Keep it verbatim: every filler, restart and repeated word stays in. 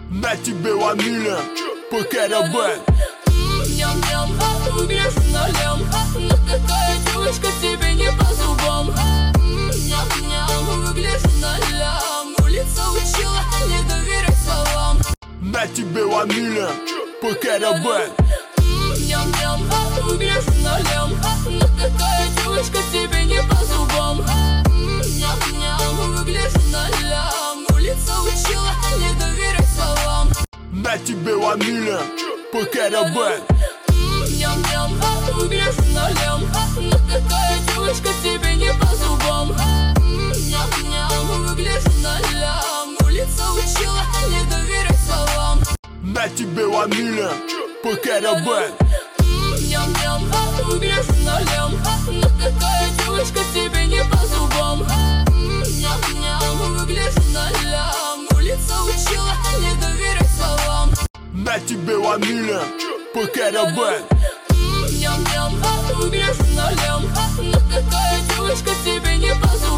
На тебе ламиля, ПК-РБ. Ням-ням, убежь налем. Но такая девочка тебе не по зубам. Ням-ням, выглядишь налям. Улица учила не доверять словам. На тебе ламиля, ПК-РБ. Ням-ням, убежь налем. Но такая девочка тебе не по зубам. Ням-ням, выглядишь налям. Улица учила не доверять словам. На тебе ламиля, ПК-РБ. Ням-ням, убежь налем. Но такая девочка тебе не по зубам. Ням-ням, выглядишь налям. Улица учила не доверять словам. На тебе ламиля, ПК-РБ. Ням-ням, убежь налем. Но такая девочка тебе не по зубам. Ням-ням, выглядишь налям. Улица учила не доверять словам. На тебе ламиля, ПК-РБ. Ням-ням, убежь налем.